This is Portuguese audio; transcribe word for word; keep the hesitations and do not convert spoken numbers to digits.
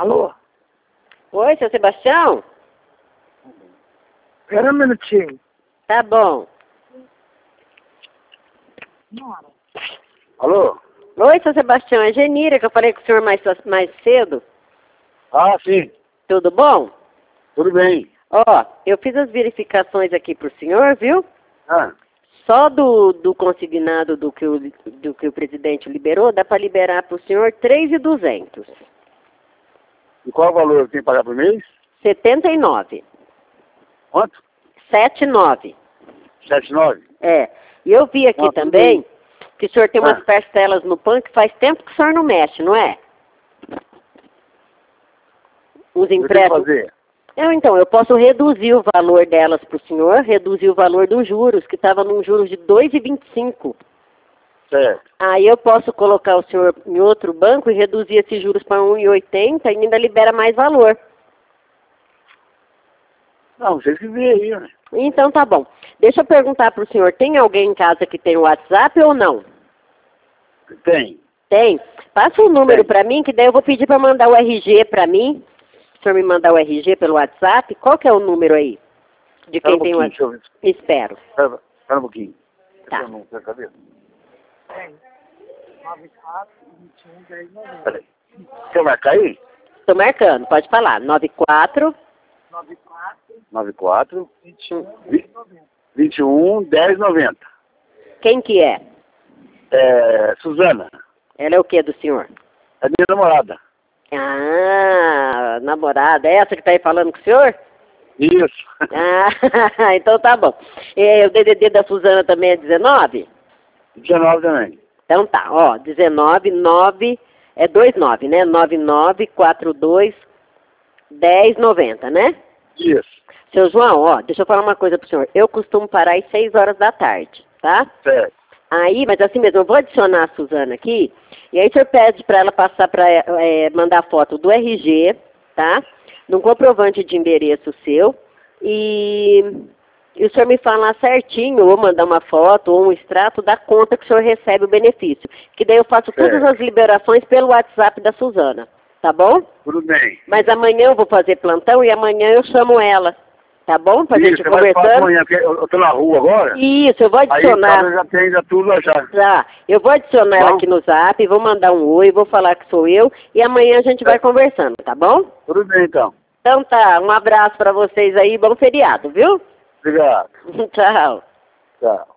Alô? Oi, seu Sebastião? Espera um minutinho. Tá bom. Alô? Oi, seu Sebastião, é Genira, que eu falei com o senhor mais, mais cedo. Ah, sim. Tudo bom? Tudo bem. Ó, eu fiz as verificações aqui pro senhor, viu? Ah, Só do, do consignado do que, o, do que o presidente liberou, dá para liberar pro senhor três mil e duzentos. e qual o valor que tem que pagar por mês? setenta e nove. Quanto? setenta e nove. sete e nove? É. E eu vi aqui Ah, tudo também bem. que o senhor tem umas Ah. parcelas no PAN que faz tempo que o senhor não mexe, não é? Os Eu tenho que empréstimos. fazer. Eu, então, eu posso reduzir o valor delas para o senhor, reduzir o valor dos juros, que estava num juros de dois vírgula vinte e cinco. Certo. Aí eu posso colocar o senhor em outro banco e reduzir esses juros para um vírgula oitenta e ainda libera mais valor. Não, vocês que vê aí, né? Então tá bom. Deixa eu perguntar para o senhor, tem alguém em casa que tem o WhatsApp ou não? Tem. Tem? Passa o número Tem. para mim, que daí eu vou pedir para mandar o R G para mim. Se o senhor me mandar o R G pelo WhatsApp, qual que é o número aí? De Espera quem um tem o pouquinho, deixa eu WhatsApp? ver. Espero. Espera, espera um pouquinho. Tá. Esse é o número, cadê? Tem. nove quatro, vinte e um, dez, noventa. Peraí. Quer marcar aí? Estou marcando, pode falar. nove quatro nove quatro, nove quatro, vinte e um, Vi- dez, noventa. vinte e um, dez, noventa. Quem que é? É, Suzana. Ela é o que do senhor? É minha namorada. Ah, namorada, é essa que tá aí falando com o senhor? Isso. Ah, então tá bom. É, o D D D da Suzana também é dezenove? dezenove também. Então tá, ó, dezenove, nove, é vinte e nove, né? nove nove quatro dois, dez, noventa, né? Isso. Seu João, ó, deixa eu falar uma coisa pro senhor. Eu costumo parar às seis horas da tarde, tá? Certo. Aí, mas assim mesmo, eu vou adicionar a Suzana aqui, e aí o senhor pede para ela passar para é, mandar foto do R G, tá? Num comprovante de endereço seu, e, e o senhor me falar certinho, ou mandar uma foto, ou um extrato da conta que o senhor recebe o benefício. Que daí eu faço todas Certo. as liberações pelo WhatsApp da Suzana, tá bom? Tudo bem. Mas amanhã eu vou fazer plantão e amanhã eu chamo ela, tá bom? Pra Isso, gente você vai falar conversando. amanhã, porque eu, eu tô na rua agora. Isso, eu vou Aí adicionar. talvez já tenha já tudo já. Tá, eu vou adicionar ela Bom. aqui no zap, vou mandar um oi, vou falar que sou eu, e amanhã a gente vai É. conversando, tá bom? Tudo bem, então. Então tá, um abraço pra vocês aí, bom feriado, viu? Obrigado. Tchau. Tchau.